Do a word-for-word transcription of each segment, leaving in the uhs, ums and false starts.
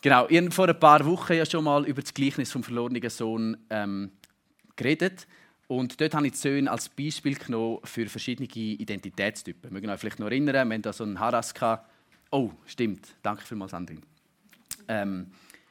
Genau, ich habe vor ein paar Wochen ja schon mal über das Gleichnis vom verlorenen Sohn ähm, geredet. Und dort habe ich die Söhne als Beispiel genommen für verschiedene Identitätstypen. Wir können euch vielleicht noch erinnern, wir hatten da so einen Haras gehabt. Oh, stimmt. Danke vielmals, Andrin. Ähm,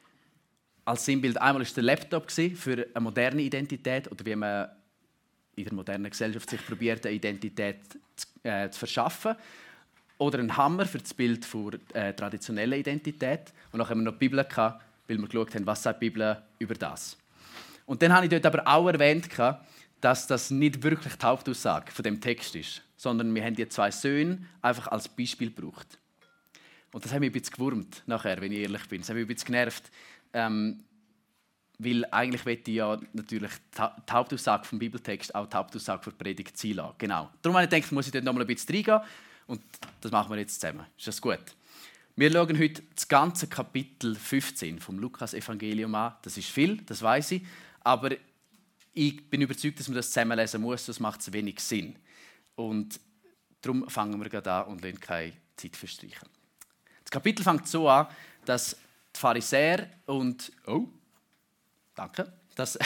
als Sinnbild einmal war der Laptop für eine moderne Identität oder wie man in der modernen Gesellschaft sich probiert, eine Identität zu, äh, zu verschaffen. Oder ein Hammer für das Bild von äh, traditioneller Identität. Und dann haben wir noch die Bibel gehabt, weil wir geschaut haben, was sagt die Bibel über das. Und dann habe ich dort aber auch erwähnt, dass das nicht wirklich die Hauptaussage von dem Text ist, sondern wir haben die zwei Söhne einfach als Beispiel gebraucht. Und das hat mich ein bisschen gewurmt, nachher, wenn ich ehrlich bin. Das hat mich ein bisschen genervt, ähm, weil eigentlich möchte ich ja natürlich die Hauptaussage vom Bibeltext auch die Hauptaussage der Predigt sein lassen. Genau. Darum habe ich gedacht, muss ich dort noch mal ein bisschen reingehen. Und das machen wir jetzt zusammen. Ist das gut? Wir schauen heute das ganze Kapitel fünfzehn vom Lukas-Evangelium an. Das ist viel, das weiß ich. Aber ich bin überzeugt, dass man das zusammenlesen muss, sonst macht es wenig Sinn. Und darum fangen wir gerade an und lassen keine Zeit verstreichen. Das Kapitel fängt so an, dass die Pharisäer und... Oh, danke. Dass,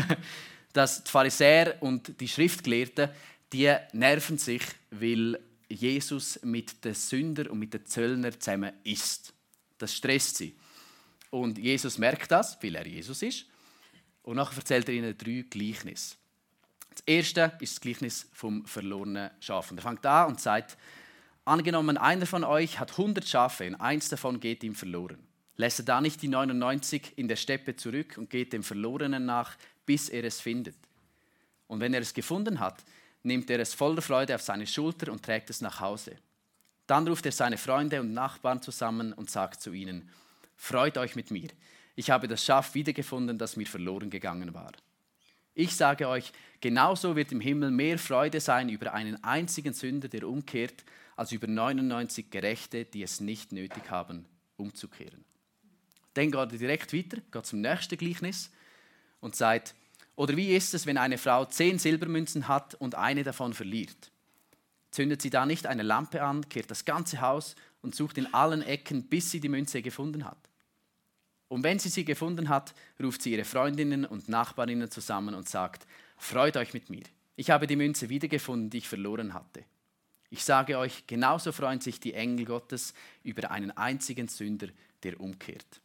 dass die Pharisäer und die Schriftgelehrten, die nerven sich, weil Jesus mit den Sündern und mit den Zöllnern zusammen isst. Das stresst sie. Und Jesus merkt das, weil er Jesus ist. Und nachher erzählt er ihnen drei Gleichnisse. Das erste ist das Gleichnis vom verlorenen Schaf. Und er fängt an und sagt, angenommen, einer von euch hat hundert Schafe und eins davon geht ihm verloren. Lässt er da nicht die neunundneunzig in der Steppe zurück und geht dem Verlorenen nach, bis er es findet. Und wenn er es gefunden hat, nimmt er es voller Freude auf seine Schulter und trägt es nach Hause. Dann ruft er seine Freunde und Nachbarn zusammen und sagt zu ihnen, freut euch mit mir, ich habe das Schaf wiedergefunden, das mir verloren gegangen war. Ich sage euch, genauso wird im Himmel mehr Freude sein über einen einzigen Sünder, der umkehrt, als über neunundneunzig Gerechte, die es nicht nötig haben, umzukehren. Dann geht er direkt weiter, geht zum nächsten Gleichnis und sagt, oder wie ist es, wenn eine Frau zehn Silbermünzen hat und eine davon verliert? Zündet sie da nicht eine Lampe an, kehrt das ganze Haus und sucht in allen Ecken, bis sie die Münze gefunden hat? Und wenn sie sie gefunden hat, ruft sie ihre Freundinnen und Nachbarinnen zusammen und sagt, freut euch mit mir, ich habe die Münze wiedergefunden, die ich verloren hatte. Ich sage euch, genauso freuen sich die Engel Gottes über einen einzigen Sünder, der umkehrt.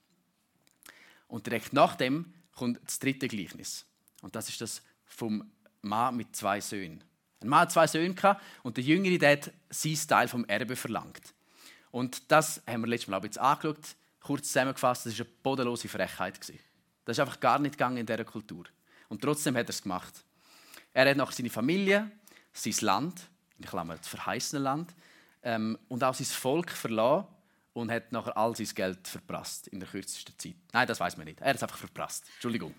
Und direkt nach dem kommt das dritte Gleichnis. Und das ist das vom Mann mit zwei Söhnen. Ein Mann hat zwei Söhne und der Jüngere der hat sein Teil vom Erbe verlangt. Und das haben wir letztes Mal auch jetzt angeschaut. Kurz zusammengefasst, das war eine bodenlose Frechheit. Das ist einfach gar nicht gegangen in dieser Kultur. Und trotzdem hat er es gemacht. Er hat nachher seine Familie, sein Land, in Klammern das verheißene Land, ähm, und auch sein Volk verlassen und hat nachher all sein Geld verprasst in der kürzesten Zeit. Nein, das weiß man nicht. Er hat es einfach verprasst. Entschuldigung.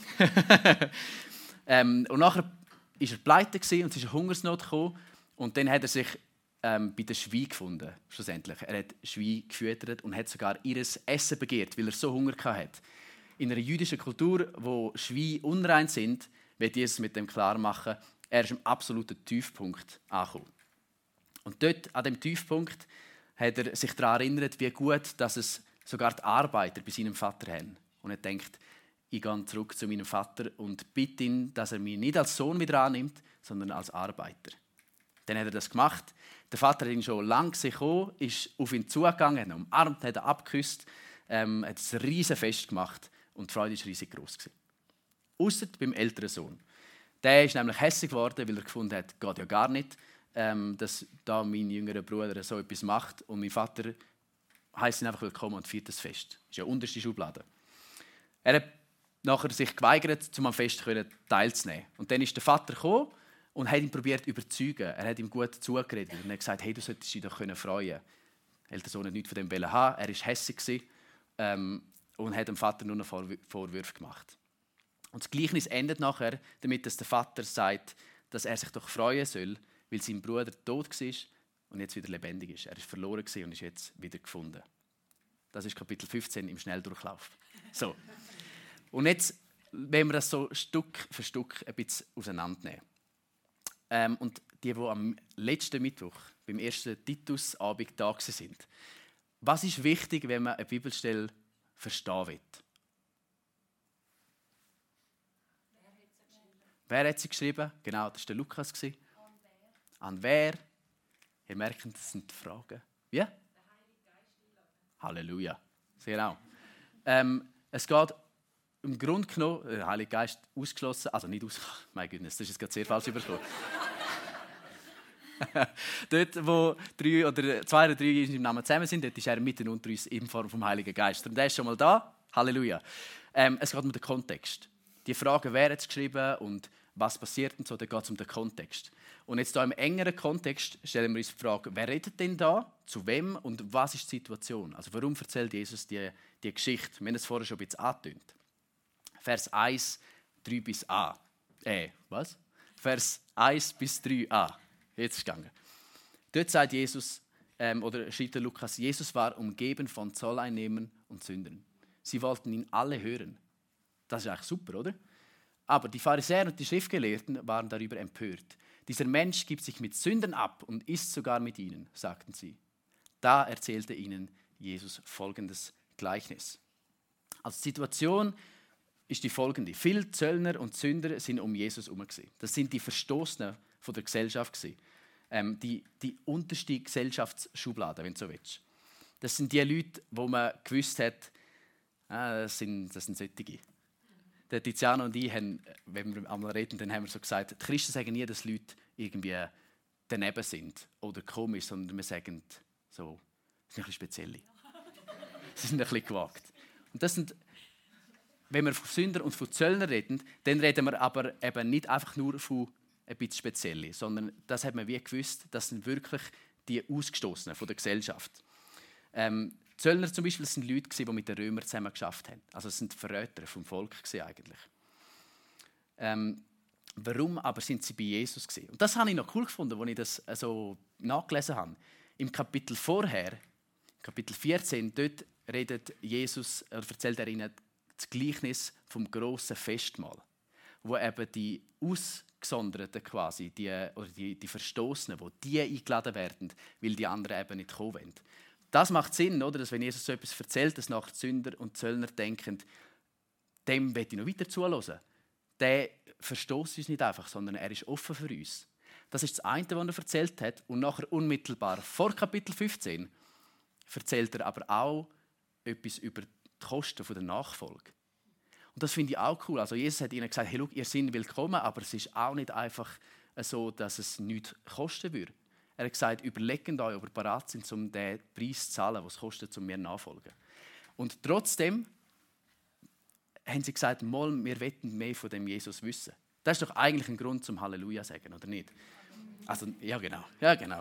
ähm, und nachher war er pleite und es ist eine Hungersnot gekommen. Und dann hat er sich ähm, bei den Schweinen gefunden, schlussendlich. Er hat Schweine gefüttert und hat sogar ihr Essen begehrt, weil er so Hunger hatte. In einer jüdischen Kultur, wo Schweine unrein sind, wird Jesus mit dem klar machen, er ist am absoluten Tiefpunkt angekommen. Und dort, an dem Tiefpunkt, hat er sich daran erinnert, wie gut, dass es sogar die Arbeiter bei seinem Vater haben. Und er denkt, ich gehe zurück zu meinem Vater und bitte ihn, dass er mich nicht als Sohn wieder annimmt, sondern als Arbeiter. Dann hat er das gemacht. Der Vater hat ihn schon lange gesehen, ist auf ihn zugegangen, hat ihn umarmt, hat ihn abgeküsst, ähm, hat ein riesiges Fest gemacht und die Freude war riesig gross. Ausser beim älteren Sohn. Der ist nämlich hässlich geworden, weil er gefunden hat, geht ja gar nicht, ähm, dass da mein jüngerer Bruder so etwas macht und mein Vater heisst ihn einfach willkommen und feiert das Fest. Das ist ja unterste Schublade. Er hat nachher sich geweigert, um am Fest teilzunehmen. Und dann ist der Vater gekommen und hat ihn probiert zu überzeugen. Er hat ihm gut zugeredet und hat gesagt, hey, du solltest dich doch freuen können. Der ältere Sohn hat nichts von dem haben. Er war hässlich ähm, und hat dem Vater nur noch Vorwürfe gemacht. Und das Gleichnis endet nachher damit, dass der Vater sagt, dass er sich doch freuen soll, weil sein Bruder tot war und jetzt wieder lebendig ist. Er ist verloren und ist jetzt wieder gefunden. Das ist Kapitel fünfzehn im Schnelldurchlauf. So. Und jetzt wollen wir das so Stück für Stück ein bisschen auseinandernehmen. Ähm, und die, die am letzten Mittwoch, beim ersten Titusabend da sind. Was ist wichtig, wenn man eine Bibelstelle verstehen will. Wer hat sie geschrieben? Genau, das war der Lukas. An wer? An wer? Ihr merkt, das sind Fragen. Wie? Halleluja. Sehr genau. Ähm, es geht im Grunde genommen, der Heilige Geist ausgeschlossen, also nicht aus, mein Gott, das ist jetzt gerade sehr falsch überkommen. Dort, wo drei oder zwei oder drei in seinem Namen zusammen sind, dort ist er mitten unter uns in Form vom Heiligen Geist. Und der ist schon mal da. Halleluja. Ähm, es geht um den Kontext. Die Frage, wer hat es geschrieben und was passiert und so, da geht es um den Kontext. Und jetzt hier im engeren Kontext stellen wir uns die Frage, wer redet denn da, zu wem und was ist die Situation? Also warum erzählt Jesus die, die Geschichte? Wir haben es vorher schon ein bisschen angetönt. Vers eins, drei bis a. Äh, was? Vers eins bis drei a. Jetzt ist es gegangen. Dort sagt Jesus, ähm, oder schreibt der Lukas, Jesus war umgeben von Zolleinnehmern und Sündern. Sie wollten ihn alle hören. Das ist eigentlich super, oder? Aber die Pharisäer und die Schriftgelehrten waren darüber empört. Dieser Mensch gibt sich mit Sündern ab und isst sogar mit ihnen, sagten sie. Da erzählte ihnen Jesus folgendes Gleichnis. Also die Situation ist die folgende. Viele Zöllner und Sünder sind um Jesus herum. Das sind die Verstoßenen von der Gesellschaft. Ähm, die, die unterste Gesellschaftsschublade, wenn du so willst. Das sind die Leute, wo man gewusst hat, ah, das sind, das sind solche. Der Tiziano und ich, haben, wenn wir einmal reden, dann haben wir so gesagt, die Christen sagen nie, dass Leute irgendwie daneben sind oder komisch, sondern wir sagen so, das sind ein bisschen spezielle. Sie sind ein bisschen gewagt. Und das sind, wenn wir von Sündern und von Zöllnern reden, dann reden wir aber eben nicht einfach nur von ein bisschen spezielle, sondern das hat man wie gewusst, das sind wirklich die Ausgestoßenen von der Gesellschaft. Ähm, Zöllner zum Beispiel, das sind Leute, die mit den Römern zusammen geschafft haben. Also es sind Verräter vom Volk eigentlich. Ähm, warum aber sind sie bei Jesus gewesen? Und das habe ich noch cool gefunden, als ich das so nachgelesen habe. Im Kapitel vorher, Kapitel vierzehn, dort redet Jesus, er erzählt er ihnen das Gleichnis vom grossen Festmahl, wo eben die Ausgesonderten quasi, die, oder die, die Verstoßenen, wo die eingeladen werden, weil die anderen eben nicht kommen wollen. Das macht Sinn, oder? Dass wenn Jesus so etwas erzählt, dass nachher Sünder und Zöllner denken, dem will ich noch weiter zuhören. Der verstoßt uns nicht einfach, sondern er ist offen für uns. Das ist das eine, was er erzählt hat. Und nachher unmittelbar vor Kapitel fünfzehn erzählt er aber auch etwas über die Kosten der Nachfolge. Und das finde ich auch cool. Also Jesus hat ihnen gesagt, hey, schau, ihr seid willkommen, aber es ist auch nicht einfach so, dass es nichts kosten würde. Er hat gesagt, überlegt euch, ob ihr bereit sind, um den Preis zu zahlen, was es kostet, um mir nachfolgen. Und trotzdem haben sie gesagt, mal, wir wollen mehr von dem Jesus wissen. Das ist doch eigentlich ein Grund zum Halleluja sagen, oder nicht? Also, ja genau, ja genau.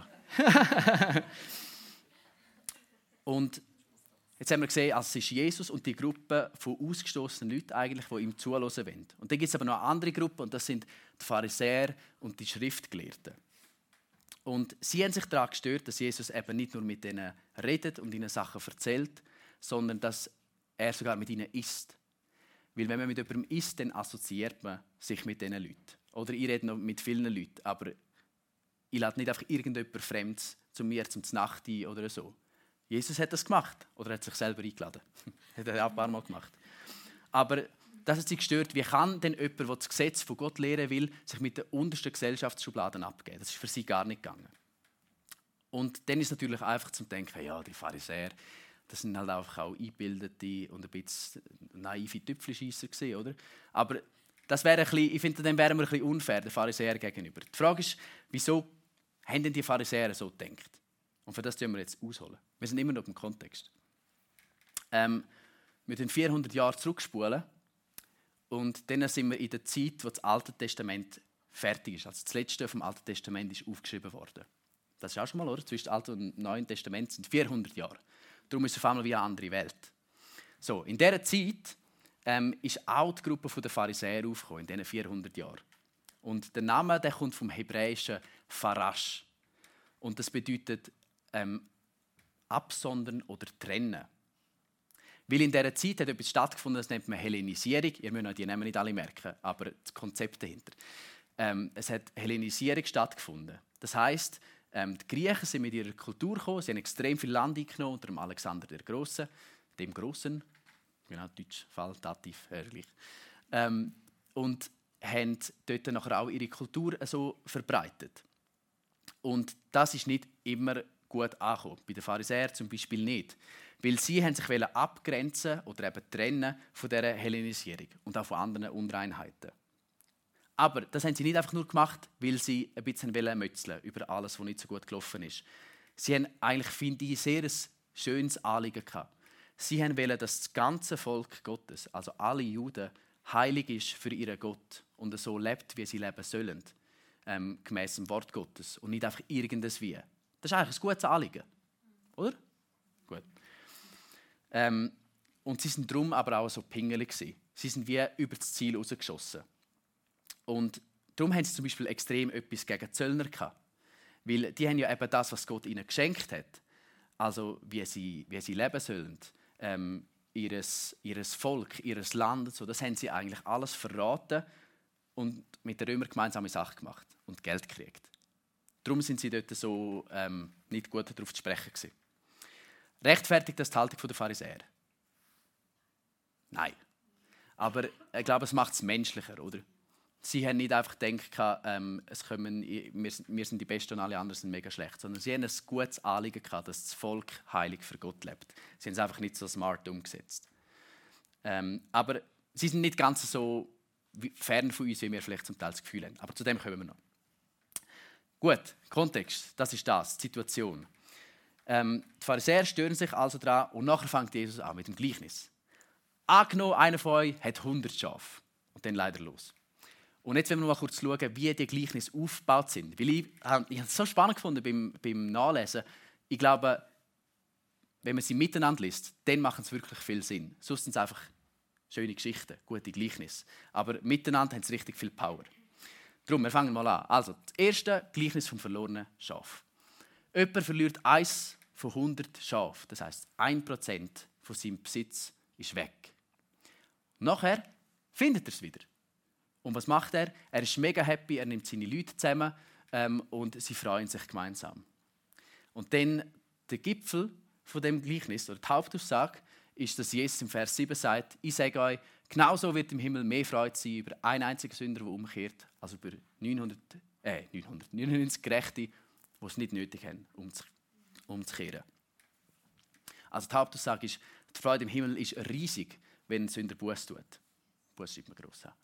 Und jetzt haben wir gesehen, also es ist Jesus und die Gruppe von ausgestoßenen Leuten, eigentlich, die ihm zuhören wollen. Und dann gibt es aber noch eine andere Gruppe, und das sind die Pharisäer und die Schriftgelehrten. Und sie haben sich daran gestört, dass Jesus eben nicht nur mit ihnen redet und ihnen Sachen erzählt, sondern dass er sogar mit ihnen isst. Weil wenn man mit jemandem isst, dann assoziiert man sich mit diesen Leuten. Oder ich rede noch mit vielen Leuten, aber ich lade nicht einfach irgendjemand Fremdes zu mir zum Znacht ein oder so. Jesus hat das gemacht oder hat sich selber eingeladen. Hat er auch ein paar Mal gemacht. Aber das hat sie gestört. Wie kann denn jemand, der das Gesetz von Gott lehren will, sich mit den untersten Gesellschaftsschubladen abgeben? Das ist für sie gar nicht gegangen. Und dann ist es natürlich einfach zum Denken, ja, die Pharisäer, das sind halt einfach auch eingebildete und ein bisschen naive Tüpfelscheisser gewesen, oder? Aber das wäre ein bisschen, ich finde, dann wären wir ein bisschen unfair den Pharisäern gegenüber. Die Frage ist, wieso haben denn die Pharisäer so gedacht? Und für das tun wir jetzt ausholen. Wir sind immer noch im Kontext. Ähm, wir den vierhundert Jahre zurückspulen und dann sind wir in der Zeit, wo das Alte Testament fertig ist. Also das Letzte vom Alten Testament ist aufgeschrieben worden. Das ist auch schon mal, oder? Zwischen dem Alten und dem Neuen Testament sind vierhundert Jahre. Darum ist es auf einmal wie eine andere Welt. So, in dieser Zeit ähm, ist auch die Gruppe der Pharisäer aufgekommen, in diesen vierhundert Jahren. Und der Name der kommt vom hebräischen Farash. Und das bedeutet ähm, absondern oder trennen. Weil in dieser Zeit hat etwas stattgefunden, das nennt man Hellenisierung. Ihr müsst euch die Namen nicht alle merken, aber das Konzept dahinter. Ähm, es hat Hellenisierung stattgefunden. Das heisst, ähm, die Griechen sind mit ihrer Kultur gekommen, sie haben extrem viel Land eingenommen unter dem Alexander der Grossen, dem Grossen, genau, Deutsch, Fall, Dativ, herrlich. Ähm, und haben dort nachher auch ihre Kultur so verbreitet. Und das ist nicht immer gut angekommen. Bei den Pharisäern zum Beispiel nicht. Weil sie haben sich abgrenzen oder eben trennen von dieser Hellenisierung und auch von anderen Unreinheiten. Aber das haben sie nicht einfach nur gemacht, weil sie ein bisschen mötzeln über alles, was nicht so gut gelaufen ist. Sie haben eigentlich, finde ich, sehr ein schönes Anliegen gehabt. Sie wollten, dass das ganze Volk Gottes, also alle Juden, heilig ist für ihren Gott und so lebt, wie sie leben sollen, ähm, gemäss dem Wort Gottes und nicht einfach irgendes wie. Das ist eigentlich ein gutes Anliegen, oder? Gut. Ähm, und sie sind darum aber auch so pingelig gewesen. Sie sind wie über das Ziel rausgeschossen. Und darum haben sie zum Beispiel extrem etwas gegen Zöllner gehabt. Weil die haben ja eben das, was Gott ihnen geschenkt hat, also wie sie, wie sie leben sollen, ähm, ihres, ihres Volk, ihres Land, so, das haben sie eigentlich alles verraten und mit den Römern gemeinsame Sache gemacht und Geld gekriegt. Darum sind sie dort so ähm, nicht gut darauf zu sprechen gewesen. Rechtfertigt das die Haltung der Pharisäer? Nein. Aber ich glaube, es macht es menschlicher, oder? Sie haben nicht einfach gedacht, ähm, es kommen, wir, wir sind die Besten und alle anderen sind mega schlecht, sondern sie haben ein gutes Anliegen gehabt, dass das Volk heilig für Gott lebt. Sie haben es einfach nicht so smart umgesetzt. Ähm, aber sie sind nicht ganz so fern von uns, wie wir vielleicht zum Teil das Gefühl haben. Aber zu dem kommen wir noch. Gut, Kontext, das ist das, die Situation. Ähm, die Pharisäer stören sich also daran und nachher fängt Jesus an mit dem Gleichnis. Angenommen, einer von euch hat hundert Schafe und dann leider los. Und jetzt wollen wir mal kurz schauen, wie die Gleichnisse aufgebaut sind. Weil ich, ich habe es so spannend gefunden beim, beim Nachlesen. Ich glaube, wenn man sie miteinander liest, dann machen sie wirklich viel Sinn. Sonst sind es einfach schöne Geschichten, gute Gleichnisse. Aber miteinander haben sie richtig viel Power. Darum, wir fangen mal an. Also, das erste Gleichnis vom verlorenen Schaf. Jemand verliert eins von hundert Schafen. Das heisst, ein Prozent von seinem Besitz ist weg. Nachher findet er es wieder. Und was macht er? Er ist mega happy, er nimmt seine Leute zusammen ähm, und sie freuen sich gemeinsam. Und dann der Gipfel von dem Gleichnis, oder die Hauptaussage, ist, dass Jesus im Vers sieben sagt, ich sage euch, genauso wird im Himmel mehr Freude sein über einen einzigen Sünder, der umkehrt, als über neunhundert, äh, neunhundert, neunundneunzig Gerechte, die es nicht nötig haben, umzukehren. Also die Hauptaussage ist, die Freude im Himmel ist riesig, wenn ein Sünder Buß tut. Buß schreibt man gross an.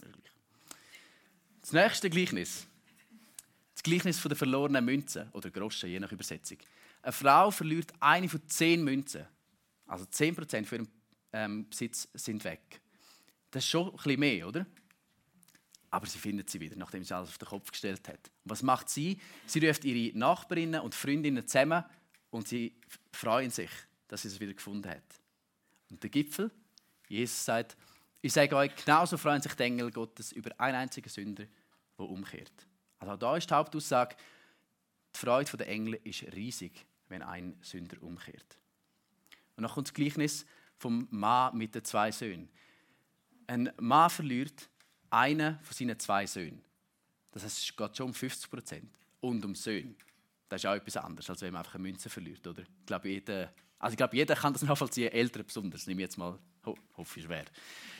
Das nächste Gleichnis. Das Gleichnis von der verlorenen Münze oder Groschen, je nach Übersetzung. Eine Frau verliert eine von zehn Münzen. Also zehn Prozent von ihrem ähm, Besitz sind weg. Das ist schon ein bisschen mehr, oder? Aber sie findet sie wieder, nachdem sie alles auf den Kopf gestellt hat. Und was macht sie? Sie ruft ihre Nachbarinnen und Freundinnen zusammen und sie freuen sich, dass sie es wieder gefunden hat. Und der Gipfel, Jesus sagt, ich sage euch, genauso freuen sich die Engel Gottes über einen einzigen Sünder, der umkehrt. Also da ist die Hauptaussage, die Freude der Engel ist riesig, wenn ein Sünder umkehrt. Und dann kommt das Gleichnis vom Mann mit den zwei Söhnen. Ein Mann verliert einen von seinen zwei Söhnen. Das heißt, es geht schon um fünfzig Prozent. Und um Söhne. Das ist auch etwas anderes, als wenn man einfach eine Münze verliert. Oder? Ich glaube, jeder, also ich glaube, jeder kann das nachvollziehen, Eltern besonders. Nehme ich jetzt mal, ho, hoffe ich schwer.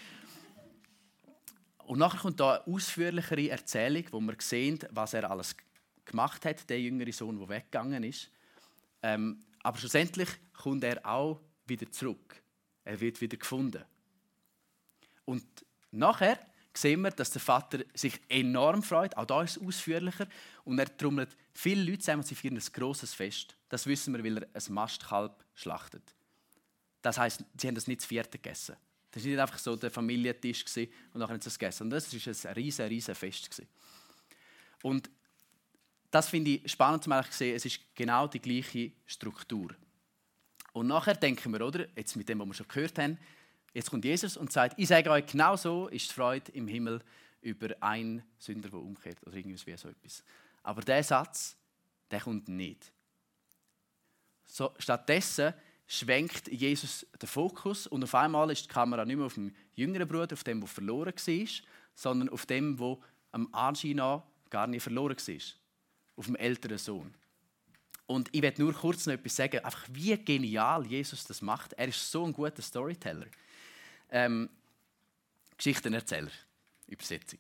Und nachher kommt da eine ausführlichere Erzählung, wo wir sehen, was er alles gemacht hat, der jüngere Sohn, der weggegangen ist. Ähm, aber schlussendlich kommt er auch wieder zurück. Er wird wieder gefunden. Und nachher sehen wir, dass der Vater sich enorm freut. Auch da ist es ausführlicher. Und er trommelt viele Leute zusammen und sie feiern ein grosses Fest. Das wissen wir, weil er ein Mastkalb schlachtet. Das heisst, sie haben das nicht zu vierte gegessen. Das war nicht einfach so der Familientisch und nachher haben sie es gegessen. Und das war ein riesen, riesen Fest. Und das finde ich spannend zu sehen. Es ist genau die gleiche Struktur. Und nachher denken wir, oder, jetzt mit dem, was wir schon gehört haben, jetzt kommt Jesus und sagt, ich sage euch, genau so ist die Freude im Himmel über einen Sünder, der umkehrt. Oder irgendwie so etwas. Aber dieser Satz, der kommt nicht. So, stattdessen schwenkt Jesus den Fokus und auf einmal ist die Kamera nicht mehr auf dem jüngeren Bruder, auf dem, der verloren war, sondern auf dem, der am Anschein nach gar nicht verloren war. Auf dem älteren Sohn. Und ich werde nur kurz noch etwas sagen, einfach wie genial Jesus das macht. Er ist so ein guter Storyteller. ähm, Geschichtenerzähler. Übersetzung.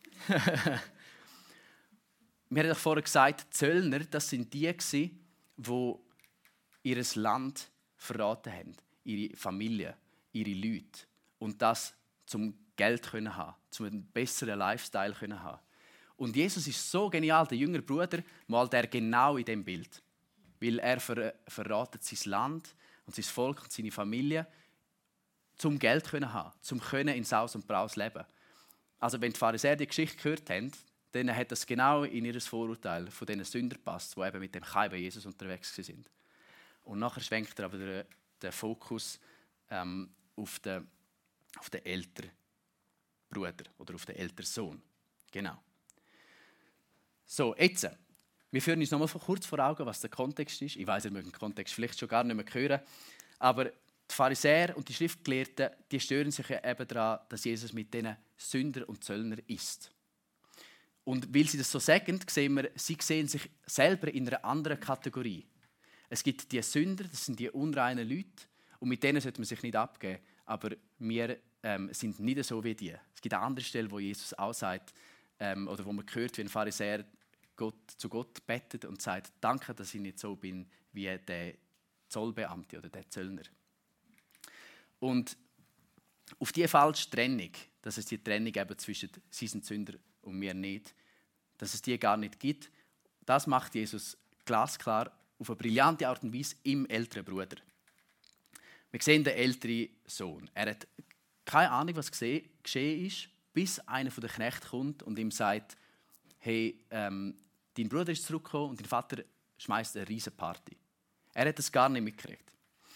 Wir haben doch vorher gesagt, Zöllner, das sind die, die ihr Land verraten haben, ihre Familie, ihre Leute. Und das zum Geld können haben, zum einen besseren Lifestyle können haben. Und Jesus ist so genial, der jüngere Bruder, malt er genau in dem Bild. Weil er ver- verratet sein Land und sein Volk und seine Familie, zum Geld können haben, zum können in Saus und Braus leben. Also wenn die Pharisäer die Geschichte gehört haben, dann hat das genau in ihr Vorurteil von diesen Sündern gepasst, die eben mit dem Kai bei Jesus unterwegs sind. Und nachher schwenkt er aber den, den Fokus ähm, auf den, auf den älteren Bruder oder auf den älteren Sohn. Genau. So, jetzt. Wir führen uns noch mal kurz vor Augen, was der Kontext ist. Ich weiss, ihr mögt den Kontext vielleicht schon gar nicht mehr hören. Aber die Pharisäer und die Schriftgelehrten, die stören sich ja eben daran, dass Jesus mit diesen Sündern und Zöllnern isst. Und weil sie das so sagen, sehen wir, sie sehen sich selber in einer anderen Kategorie. Es gibt die Sünder, das sind die unreinen Leute, und mit denen sollte man sich nicht abgeben. Aber wir ähm, sind nicht so wie die. Es gibt eine andere Stelle, wo Jesus auch sagt, ähm, oder wo man hört, wie ein Pharisäer Gott, zu Gott betet und sagt, danke, dass ich nicht so bin wie der Zollbeamte oder der Zöllner. Und auf diese falsche Trennung, dass es die Trennung eben zwischen sie sind Sünder und wir nicht, dass es die gar nicht gibt, das macht Jesus glasklar auf eine brillante Art und Weise im älteren Bruder. Wir sehen den älteren Sohn. Er hat keine Ahnung, was geschehen ist, bis einer der Knechte kommt und ihm sagt, hey, ähm, dein Bruder ist zurückgekommen und dein Vater schmeißt eine riesige Party. Er hat das gar nicht mitgekriegt.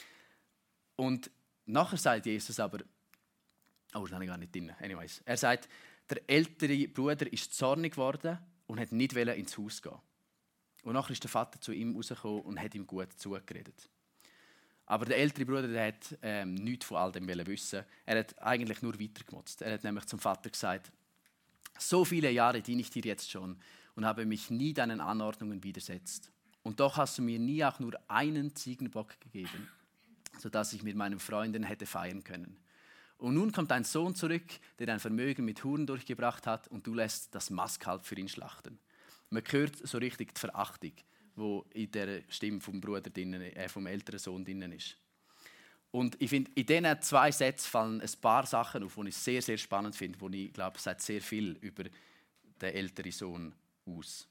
Und nachher sagt Jesus aber, oh, das habe ich gar nicht drin. Anyways, er sagt, der ältere Bruder ist zornig geworden und hat nicht ins Haus gehen. Und nachher ist der Vater zu ihm rausgekommen und hat ihm gut zugeredet. Aber der ältere Bruder der hat ähm, nichts von all dem wissen. Er hat eigentlich nur weitergemotzt. Er hat nämlich zum Vater gesagt, so viele Jahre diene ich dir jetzt schon und habe mich nie deinen Anordnungen widersetzt. Und doch hast du mir nie auch nur einen Ziegenbock gegeben, sodass ich mit meinen Freunden hätte feiern können. Und nun kommt dein Sohn zurück, der dein Vermögen mit Huren durchgebracht hat, und du lässt das Mastkalb für ihn schlachten. Man hört so richtig die Verachtung, die in der Stimme vom Bruder drinnen, äh, vom älteren Sohn drinnen ist. Und ich finde, in diesen zwei Sätzen fallen ein paar Sachen auf, die ich sehr, sehr spannend finde, wo ich glaube, es sagt sehr viel über den älteren Sohn aus.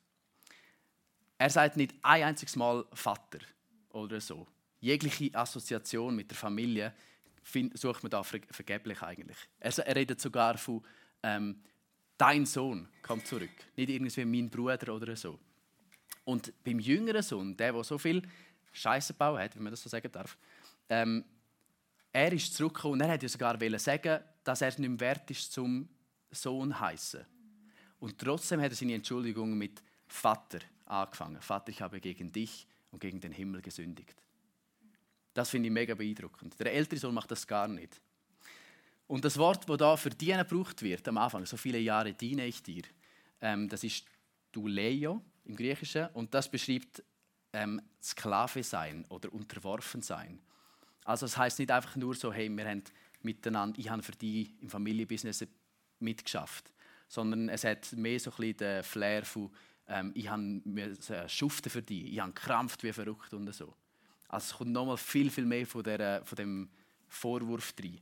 Er sagt nicht ein einziges Mal Vater oder so. Jegliche Assoziation mit der Familie find, sucht man da ver- vergeblich eigentlich. Er, er redet sogar von ähm, dein Sohn kommt zurück, nicht irgendwie mein Bruder oder so. Und beim jüngeren Sohn, der, der so viel Scheiße gebaut hat, wenn man das so sagen darf, ähm, er ist zurückgekommen und er hat ja sogar sagen, dass er es nicht mehr wert ist, zum Sohn zu heissen. Und trotzdem hat er seine Entschuldigung mit Vater angefangen. Vater, ich habe gegen dich und gegen den Himmel gesündigt. Das finde ich mega beeindruckend. Der ältere Sohn macht das gar nicht. Und das Wort, das da für dienen gebraucht wird, am Anfang, so viele Jahre diene ich dir, ähm, das ist Douleio im Griechischen, und das beschreibt ähm, Sklave sein oder unterworfen sein. Also es heißt nicht einfach nur so, hey, wir haben miteinander, ich habe für dich im Familienbusiness mitgeschafft, sondern es hat mehr so ein bisschen den Flair von, ähm, ich habe schuften für dich, ich habe gekrampft wie verrückt und so. Also es kommt nochmal viel, viel mehr von, der, von dem Vorwurf rein.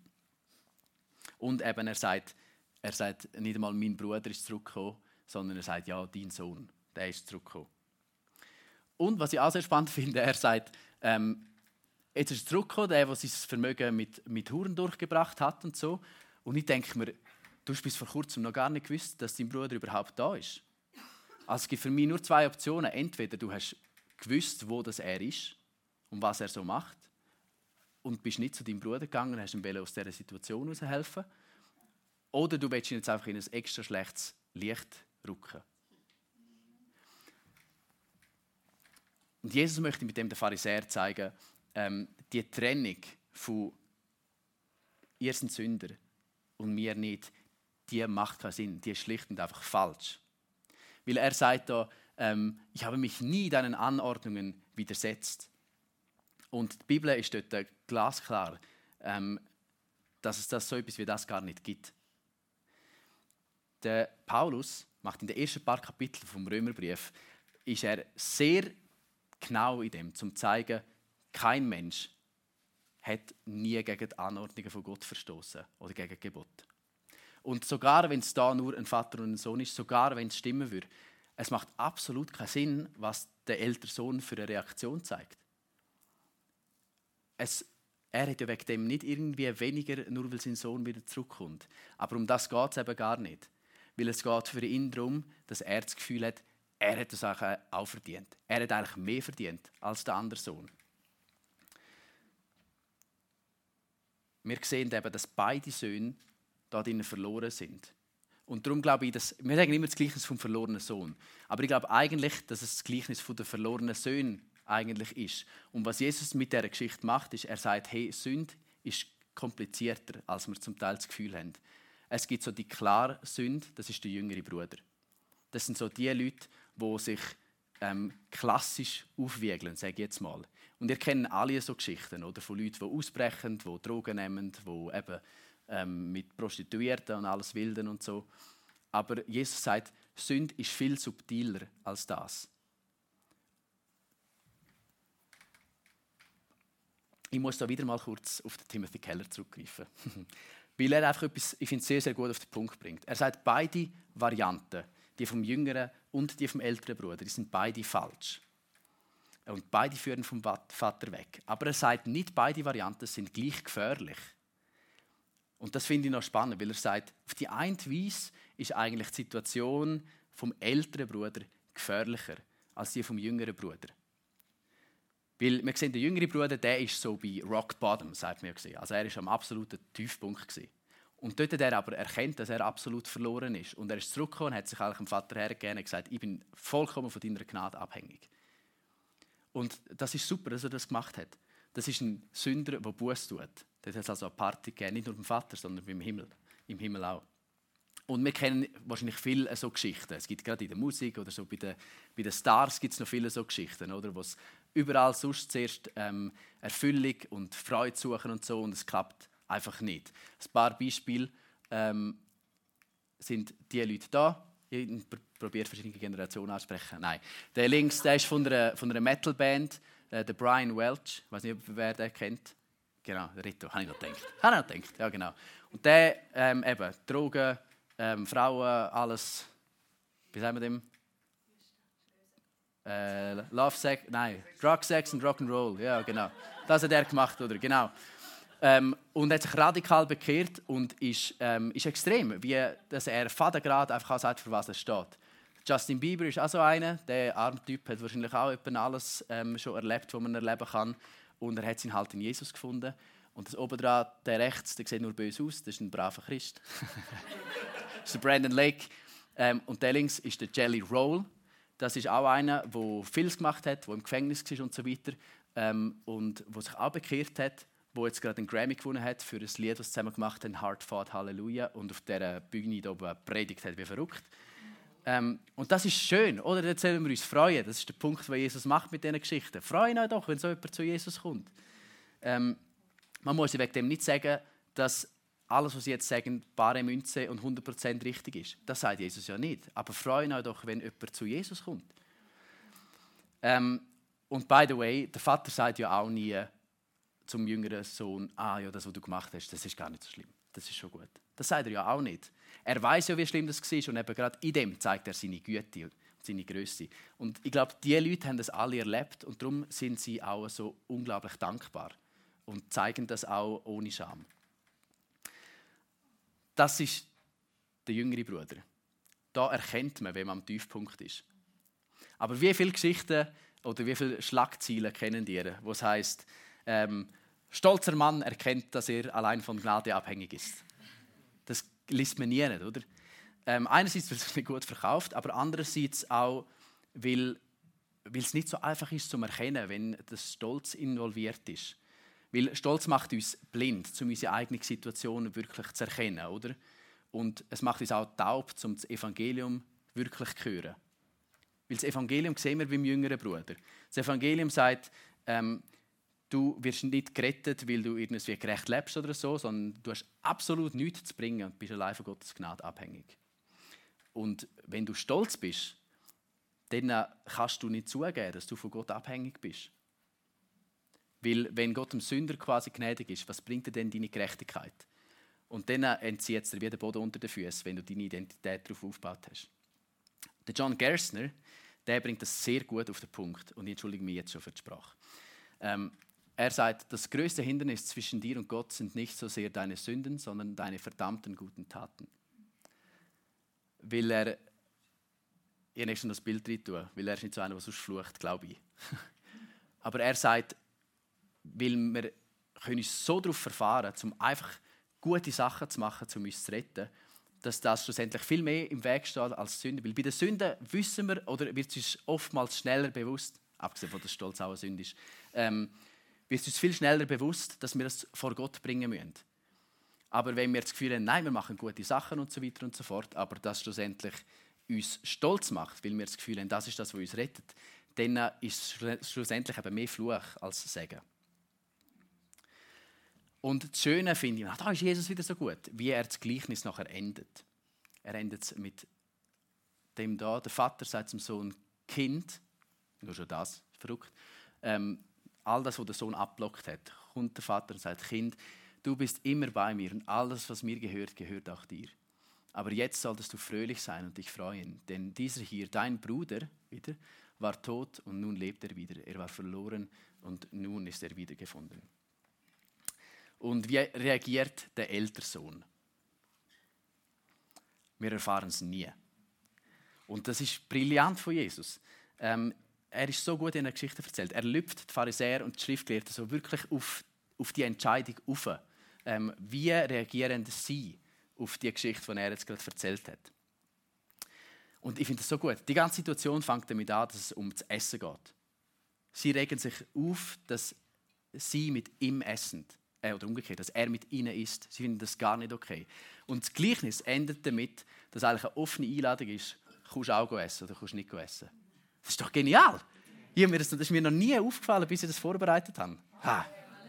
Und eben er sagt, er sagt nicht einmal, mein Bruder ist zurückgekommen, sondern er sagt, ja, dein Sohn, der ist zurückgekommen. Und was ich auch sehr spannend finde, er sagt, ähm, jetzt ist er zurückgekommen, der, der sein Vermögen mit, mit Huren durchgebracht hat und so. Und ich denke mir, du hast bis vor kurzem noch gar nicht gewusst, dass dein Bruder überhaupt da ist. Also es gibt für mich nur zwei Optionen. Entweder du hast gewusst, wo das er ist und was er so macht, und bist nicht zu deinem Bruder gegangen und hast ihm aus dieser Situation heraushelfen. Oder du willst ihn jetzt einfach in ein extra schlechtes Licht rücken. Und Jesus möchte mit dem den Pharisäern zeigen, ähm, die Trennung von ihr sind Sünder und wir nicht, die macht keinen Sinn, die ist schlicht und einfach falsch. Weil er sagt da, ähm, ich habe mich nie deinen Anordnungen widersetzt. Und die Bibel ist dort glasklar. Ähm, dass es das so etwas wie das gar nicht gibt. Der Paulus macht in den ersten paar Kapiteln vom Römerbrief ist er sehr genau in dem, um zu zeigen, kein Mensch hat nie gegen die Anordnungen von Gott verstoßen oder gegen Gebot. Und sogar wenn es da nur ein Vater und ein Sohn ist, sogar wenn es stimmen würde, es macht absolut keinen Sinn, was der ältere Sohn für eine Reaktion zeigt. Es, er hat ja wegen dem nicht irgendwie weniger, nur weil sein Sohn wieder zurückkommt. Aber um das geht es eben gar nicht. Weil es geht für ihn darum, dass er das Gefühl hat, er hat das auch verdient. Er hat eigentlich mehr verdient als der andere Sohn. Wir sehen eben, dass beide Söhne da drinnen verloren sind. Und darum glaube ich, dass, wir sagen immer das Gleichnis vom verlorenen Sohn. Aber ich glaube eigentlich, dass es das Gleichnis von den verlorenen Söhnen eigentlich ist. Und was Jesus mit dieser Geschichte macht, ist, er sagt, hey, Sünde ist komplizierter, als wir zum Teil das Gefühl haben. Es gibt so die klare Sünde, das ist der jüngere Bruder. Das sind so die Leute, die sich ähm, klassisch aufwiegeln, sage ich jetzt mal. Und ihr kennt alle so Geschichten, oder? Von Leuten, die ausbrechen, die Drogen nehmen, die eben ähm, mit Prostituierten und alles wilden und so. Aber Jesus sagt, Sünde ist viel subtiler als das. Ich muss da wieder mal kurz auf den Timothy Keller zurückgreifen. Weil er einfach etwas, ich finde, sehr, sehr gut auf den Punkt bringt. Er sagt, beide Varianten, die vom jüngeren und die vom älteren Bruder, die sind beide falsch. Und beide führen vom Vater weg. Aber er sagt, nicht beide Varianten sind gleich gefährlich. Und das finde ich noch spannend, weil er sagt, auf die eine Weise ist eigentlich die Situation vom älteren Bruder gefährlicher als die vom jüngeren Bruder. Weil wir sehen, der jüngere Bruder, der ist so bei Rock Bottom, sagt man ja. Also er ist am absoluten Tiefpunkt gewesen. Und dort hat er aber erkannt, dass er absolut verloren ist. Und er ist zurückgekommen und hat sich eigentlich dem Vater hergegeben und gesagt, ich bin vollkommen von deiner Gnade abhängig. Und das ist super, dass er das gemacht hat. Das ist ein Sünder, der Buße tut. Das hat also eine Party gegeben, nicht nur beim Vater, sondern beim Himmel. Im Himmel auch. Und wir kennen wahrscheinlich viele so Geschichten. Es gibt gerade in der Musik oder so bei den, bei den Stars gibt es noch viele so Geschichten, oder, wo es überall sonst zuerst ähm, Erfüllung und Freude suchen und so und es klappt einfach nicht. Ein paar Beispiele ähm, sind die Leute da. Ich probiere verschiedene Generationen anzusprechen. Nein, der links, der ist von einer, von einer Metalband, äh, der Brian Welch. Ich weiß nicht, wer den kennt. Genau, der Rito, habe ich noch gedacht. Habe ich noch gedacht, ja genau. Und der ähm, eben Drogen, ähm, Frauen, alles. Wie sagen wir dem? Äh, Love, Sex, nein, Drug, Sex und Rock'n'Roll. Ja, genau. Das hat er gemacht, oder? Genau. Ähm, und hat sich radikal bekehrt und ist, ähm, ist extrem, wie dass er Vatergrad einfach auch sagt, für was er steht. Justin Bieber ist auch so einer, der arme Typ hat wahrscheinlich auch alles ähm, schon erlebt, was man erleben kann. Und er hat ihn halt in Jesus gefunden. Und das oben dran, der rechts, der sieht nur böse aus, das ist ein braver Christ. Das ist der Brandon Lake. Ähm, und der links ist der Jelly Roll. Das ist auch einer, der vieles gemacht hat, der im Gefängnis war und so weiter. Ähm, und der sich auch bekehrt hat, der jetzt gerade einen Grammy gewonnen hat für ein Lied, das sie zusammen gemacht haben, Hard Fought Halleluja. Und auf dieser Bühne hier oben predigt hat wie verrückt. Ähm, und das ist schön, oder? Jetzt sollen wir uns freuen. Das ist der Punkt, den Jesus macht mit diesen Geschichten. Freuen euch doch, wenn so jemand zu Jesus kommt. Ähm, man muss wegen dem nicht sagen, dass alles, was sie jetzt sagen, bare Münze und hundert Prozent richtig ist. Das sagt Jesus ja nicht. Aber freuen euch doch, wenn jemand zu Jesus kommt. Ähm, und by the way, der Vater sagt ja auch nie zum jüngeren Sohn, ah ja, das, was du gemacht hast, das ist gar nicht so schlimm. Das ist schon gut. Das sagt er ja auch nicht. Er weiß ja, wie schlimm das war und eben gerade in dem zeigt er seine Güte und seine Größe. Und ich glaube, diese Leute haben das alle erlebt und darum sind sie auch so unglaublich dankbar und zeigen das auch ohne Scham. Das ist der jüngere Bruder. Da erkennt man, wenn man am Tiefpunkt ist. Aber wie viele Geschichten oder wie viele Schlagzeilen kennen ihr, wo es heisst, ähm, stolzer Mann erkennt, dass er allein von Gnade abhängig ist. Das liest man nie, oder? Ähm, einerseits, weil es nicht gut verkauft, aber andererseits auch, weil, weil es nicht so einfach ist zu erkennen, wenn das Stolz involviert ist. Weil Stolz macht uns blind, um unsere eigene Situation wirklich zu erkennen, oder? Und es macht uns auch taub, um das Evangelium wirklich zu hören. Weil das Evangelium sehen wir beim jüngeren Bruder. Das Evangelium sagt, ähm, du wirst nicht gerettet, weil du irgendwie gerecht lebst oder so, sondern du hast absolut nichts zu bringen und bist allein von Gottes Gnade abhängig. Und wenn du stolz bist, dann kannst du nicht zugeben, dass du von Gott abhängig bist. Weil wenn Gott dem Sünder quasi gnädig ist, was bringt dir denn deine Gerechtigkeit? Und dann entzieht es dir wieder den Boden unter den Füßen, wenn du deine Identität darauf aufgebaut hast. Der John Gerstner, der bringt das sehr gut auf den Punkt. Und ich entschuldige mich jetzt schon für die Sprache. Ähm, er sagt, das größte Hindernis zwischen dir und Gott sind nicht so sehr deine Sünden, sondern deine verdammten guten Taten. Weil er, ich habe schon das Bild rein tun, weil er ist nicht so einer, der sonst flucht, glaube ich. Aber er sagt, weil wir können uns so darauf verfahren, um einfach gute Sachen zu machen, um uns zu retten, dass das schlussendlich viel mehr im Weg steht als Sünde. Weil bei der Sünde wissen wir, oder wird es uns oftmals schneller bewusst, abgesehen von der Stolz auch eine Sünde ist, ähm, wird es uns viel schneller bewusst, dass wir das vor Gott bringen müssen. Aber wenn wir das Gefühl haben, nein, wir machen gute Sachen und so weiter und so fort, aber das schlussendlich uns stolz macht, weil wir das Gefühl haben, das ist das, was uns rettet, dann ist es schlussendlich eben mehr Fluch als Segen. Und das Schöne finde ich, ach, da ist Jesus wieder so gut, wie er das Gleichnis nachher endet. Er endet es mit dem da, der Vater sagt zum Sohn, Kind, nur schon das, verrückt, ähm, all das, was der Sohn abblockt hat, kommt der Vater und sagt, Kind, du bist immer bei mir und alles, was mir gehört, gehört auch dir. Aber jetzt solltest du fröhlich sein und dich freuen, denn dieser hier, dein Bruder, wieder, war tot und nun lebt er wieder. Er war verloren und nun ist er wiedergefunden. Und wie reagiert der ältere Sohn? Wir erfahren es nie. Und das ist brillant von Jesus. Ähm, er ist so gut in der Geschichte erzählt. Er lüpft die Pharisäer und die Schriftgelehrten so wirklich auf, auf die Entscheidung auf. Ähm, wie reagieren sie auf die Geschichte, die er jetzt gerade erzählt hat? Und ich finde das so gut. Die ganze Situation fängt damit an, dass es um das Essen geht. Sie regen sich auf, dass sie mit ihm essen. Äh, oder umgekehrt, dass er mit ihnen isst. Sie finden das gar nicht okay. Und das Gleichnis endet damit, dass eigentlich eine offene Einladung ist, kannst du auch essen oder kannst du nicht essen. Das ist doch genial! Ich mir das, das ist mir noch nie aufgefallen, bis ich das vorbereitet habe. Ha.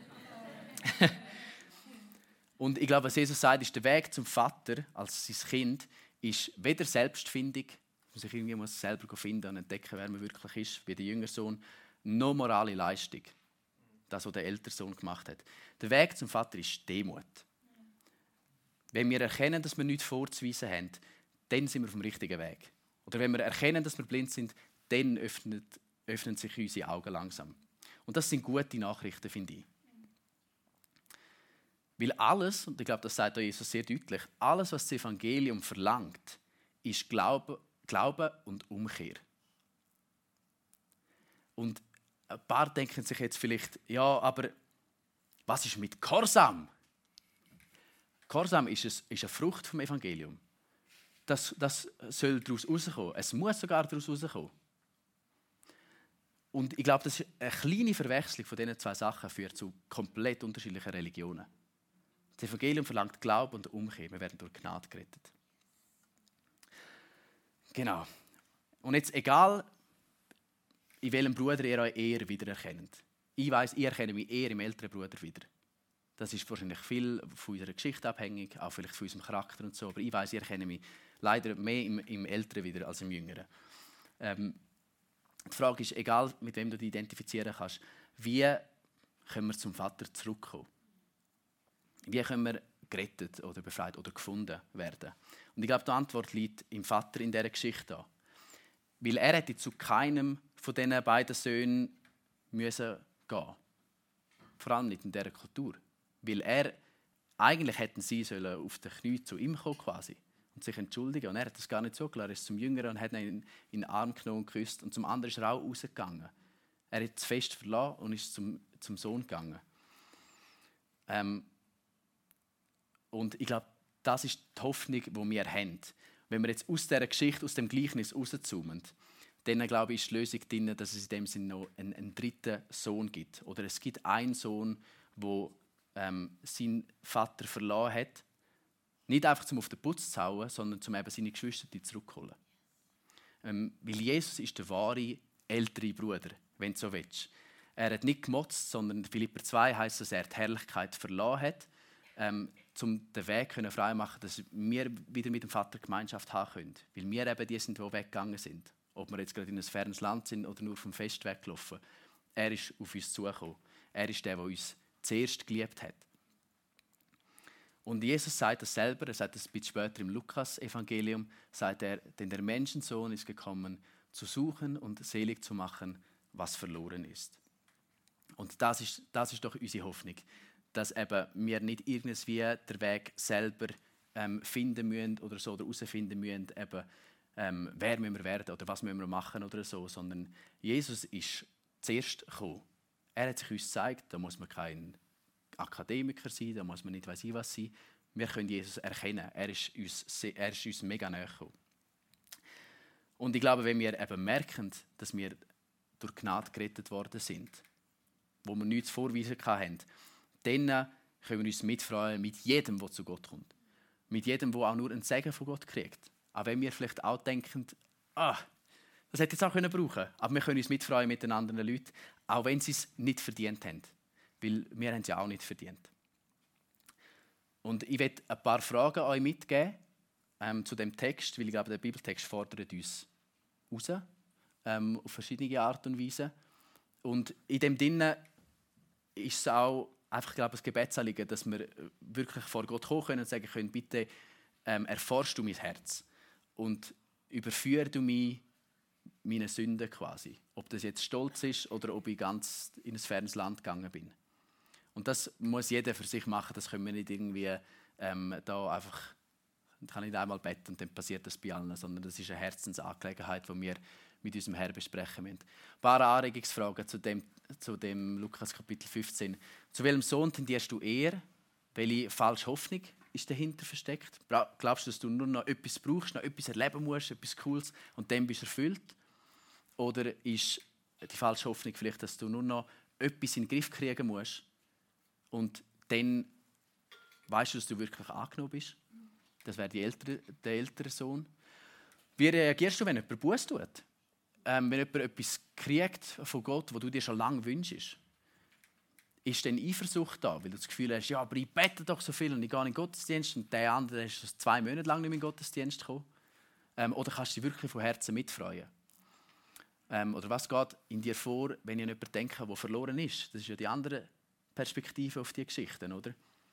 Und ich glaube, was Jesus sagt, ist, der Weg zum Vater als sein Kind ist weder selbstfindig, man sich irgendwie muss selber finden und entdecken, wer man wirklich ist, wie der jüngere Sohn, noch morale Leistung. Das, was der ältere Sohn gemacht hat. Der Weg zum Vater ist Demut. Wenn wir erkennen, dass wir nichts vorzuweisen haben, dann sind wir auf dem richtigen Weg. Oder wenn wir erkennen, dass wir blind sind, dann öffnet, öffnen sich unsere Augen langsam. Und das sind gute Nachrichten, finde ich. Weil alles, und ich glaube, das sagt auch Jesus sehr deutlich, alles, was das Evangelium verlangt, ist Glaube, Glaube und Umkehr. Und ein paar denken sich jetzt vielleicht, ja, aber was ist mit Gehorsam? Gehorsam ist, ein, ist eine Frucht vom Evangelium. Das, das soll daraus herauskommen. Es muss sogar daraus herauskommen. Und ich glaube, das ist eine kleine Verwechslung von diesen zwei Sachen führt zu komplett unterschiedlichen Religionen. Das Evangelium verlangt Glaube und Umkehr. Wir werden durch Gnade gerettet. Genau. Und jetzt egal, in welchem Bruder ihr euch eher wiedererkennt. Ich weiss, ich erkenne mich eher im älteren Bruder wieder. Das ist wahrscheinlich viel von unserer Geschichte abhängig, auch vielleicht von unserem Charakter und so. Aber ich weiss, ich erkenne mich leider mehr im, im Älteren wieder als im Jüngeren. Ähm, die Frage ist, egal mit wem du dich identifizieren kannst, wie können wir zum Vater zurückkommen? Wie können wir gerettet oder befreit oder gefunden werden? Und ich glaube, die Antwort liegt im Vater in dieser Geschichte an. Weil er hätte zu keinem von diesen beiden Söhnen müssen gehen. Vor allem nicht in dieser Kultur. Weil er, eigentlich hätten sie sollen auf den Knien zu ihm kommen quasi und sich entschuldigen. Und er hat das gar nicht so klar. Er ist zum Jüngeren und hat ihn in den Arm genommen und geküsst. Und zum anderen ist er auch rausgegangen. Er hat das Fest verlassen und ist zum, zum Sohn gegangen. Ähm, und ich glaube, das ist die Hoffnung, die wir haben. Wenn wir jetzt aus dieser Geschichte, aus dem Gleichnis rauszoomen, dann glaube ich, ist die Lösung drin, dass es in dem Sinne noch einen, einen dritten Sohn gibt. Oder es gibt einen Sohn, der ähm, seinen Vater verloren hat. Nicht einfach zum auf den Putz zu hauen, sondern zum eben seine Geschwister zurückzuholen. Ähm, weil Jesus ist der wahre ältere Bruder, wenn du so willst. Er hat nicht gemotzt, sondern in Philipper zwei heisst, dass er die Herrlichkeit verloren hat, ähm, um den Weg frei machen, dass wir wieder mit dem Vater Gemeinschaft haben können. Weil wir eben die sind, die weggegangen sind. Ob wir jetzt gerade in ein fernes Land sind oder nur vom Fest weggelaufen. Er ist auf uns zugekommen. Er ist der, der uns zuerst geliebt hat. Und Jesus sagt das selber, er sagt das ein bisschen später im Lukas-Evangelium, sagt er, denn der Menschensohn ist gekommen, zu suchen und selig zu machen, was verloren ist. Und das ist, das ist doch unsere Hoffnung, dass eben wir nicht irgendwie den Weg selber ähm, finden müssen oder so, oder herausfinden müssen, eben, ähm, wer müssen wir werden oder was müssen wir machen oder so, sondern Jesus ist zuerst gekommen. Er hat sich uns gezeigt, da muss man kein Akademiker sein, da muss man nicht weiss ich was sein. Wir können Jesus erkennen. Er ist uns, er ist uns mega nahe gekommen. Und ich glaube, wenn wir eben merken, dass wir durch Gnade gerettet worden sind, wo wir nichts vorweisen hatten, dann können wir uns mitfreuen mit jedem, der zu Gott kommt. Mit jedem, der auch nur einen Segen von Gott kriegt. Auch wenn wir vielleicht auch denken, ah, das hätte jetzt auch können brauchen. Aber wir können uns mitfreuen mit den anderen Leuten, auch wenn sie es nicht verdient haben. Weil wir haben es ja auch nicht verdient. Und ich werde ein paar Fragen euch mitgeben ähm, zu dem Text, weil ich glaube, der Bibeltext fordert uns raus, ähm, auf verschiedene Art und Weise. Und in dem Sinne ist es auch einfach, glaube ich, ein Gebetsanliegen, dass wir wirklich vor Gott kommen können und sagen können, bitte ähm, erforschst du mein Herz und überführe du mich meine Sünden quasi. Ob das jetzt Stolz ist oder ob ich ganz in ein fernes Land gegangen bin. Und das muss jeder für sich machen. Das können wir nicht irgendwie ähm, da einfach, ich kann nicht einmal beten und dann passiert das bei allen, sondern das ist eine Herzensangelegenheit, die wir mit unserem Herrn besprechen müssen. Ein paar Anregungsfragen zu dem, zu dem Lukas Kapitel fünfzehn. Zu welchem Sohn tendierst du eher? Welche falsche Hoffnung ist dahinter versteckt? Glaubst du, dass du nur noch etwas brauchst, noch etwas erleben musst, etwas Cooles und dann bist du erfüllt? Oder ist die falsche Hoffnung vielleicht, dass du nur noch etwas in den Griff kriegen musst und dann weißt du, dass du wirklich angenommen bist? Das wäre die ältere, der ältere Sohn. Wie reagierst du, wenn jemand Buße tut? Ähm, wenn jemand etwas kriegt von Gott, was du dir schon lange wünschst? Ist dann Eifersucht da, weil du das Gefühl hast, ja, aber ich bete doch so viel und ich gehe in den Gottesdienst und der andere ist zwei Monate lang nicht in den Gottesdienst gekommen? Ähm, oder kannst du dich wirklich von Herzen mitfreuen? Ähm, oder was geht in dir vor, wenn ich an jemanden denke, der verloren ist? Das ist ja die andere Perspektive auf die Geschichten, oder?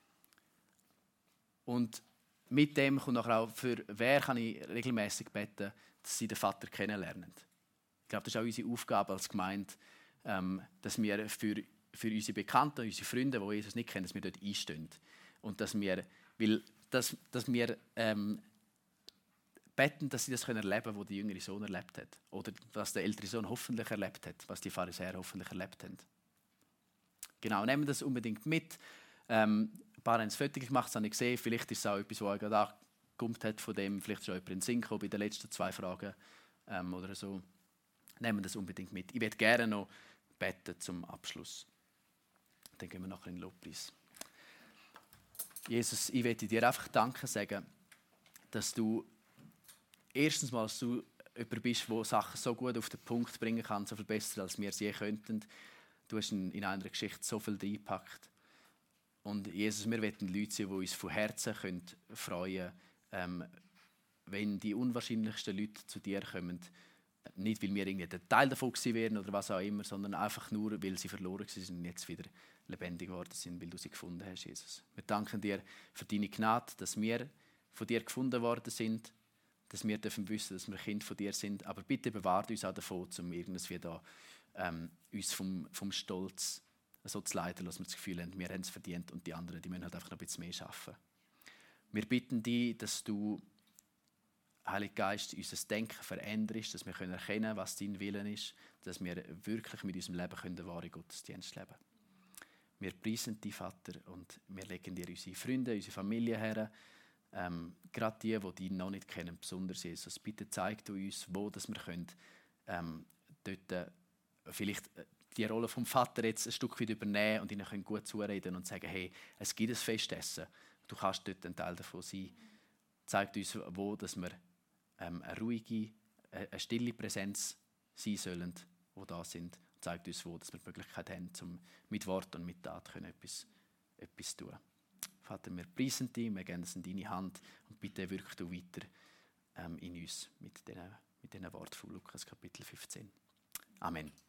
Und mit dem kommt nachher auch, für wer kann ich regelmäßig beten, dass sie den Vater kennenlernen. Ich glaube, das ist auch unsere Aufgabe als Gemeinde, ähm, dass wir für, für unsere Bekannten, unsere Freunde, die Jesus nicht kennen, dass wir dort einstehen. Und dass wir, weil, dass, dass wir ähm, beten, dass sie das können erleben können, was der jüngere Sohn erlebt hat. Oder was der ältere Sohn hoffentlich erlebt hat, was die Pharisäer hoffentlich erlebt haben. Genau, nehmen das unbedingt mit. Ähm, ein paar haben es fertig gemacht, das habe ich gesehen. Vielleicht ist es auch etwas, was euch gerade angekommen hat von dem. Vielleicht ist auch jemand in den Sinn gekommen bei den letzten zwei Fragen ähm, oder so. Nehmen das unbedingt mit. Ich würde gerne noch beten zum Abschluss. Dann gehen wir nachher in den Lobpreis. Jesus, ich möchte dir einfach Danke sagen, dass du erstens mal, dass du jemand bist, der Sachen so gut auf den Punkt bringen kann, so viel besser, als wir es je könnten. Du hast in, in einer Geschichte so viel reingepackt. Und Jesus, wir wollen Leute sein, die uns von Herzen können freuen können, ähm, wenn die unwahrscheinlichsten Leute zu dir kommen. Nicht, weil wir irgendwie ein Teil davon gewesen wären oder was auch immer, sondern einfach nur, weil sie verloren sind und jetzt wieder lebendig geworden sind, weil du sie gefunden hast, Jesus. Wir danken dir für deine Gnade, dass wir von dir gefunden worden sind, dass wir dürfen wissen, dass wir Kind von dir sind. Aber bitte bewahrt uns auch davon, um irgendwie da, ähm, uns vom, vom Stolz so zu leiten, dass wir das Gefühl haben, wir haben es verdient und die anderen, die müssen halt einfach noch ein bisschen mehr arbeiten. Wir bitten dich, dass du, Heiliger Geist, unser Denken veränderst, dass wir erkennen können, was dein Wille ist, dass wir wirklich mit unserem Leben können den wahren Gottesdienst leben können. Wir preisen dich, Vater, und wir legen dir unsere Freunde, unsere Familie her, ähm, gerade die, die dich noch nicht kennen, besonders Jesus. Bitte zeig du uns, wo dass wir können, ähm, dort äh, vielleicht die Rolle vom Vater jetzt ein Stück weit übernehmen und ihnen gut zureden und sagen, hey, es gibt ein Festessen, du kannst dort ein Teil davon sein. Zeigt uns, wo dass wir ähm, eine ruhige, eine stille Präsenz sein sollen, die da sind. zeigt uns, wo dass wir die Möglichkeit haben, um mit Wort und mit Tat können etwas, etwas zu tun. Vater, wir preisen dich, wir geben es in deine Hand und bitte wirk du weiter ähm, in uns mit diesen mit diesen Worten von Lukas Kapitel fünfzehn. Amen.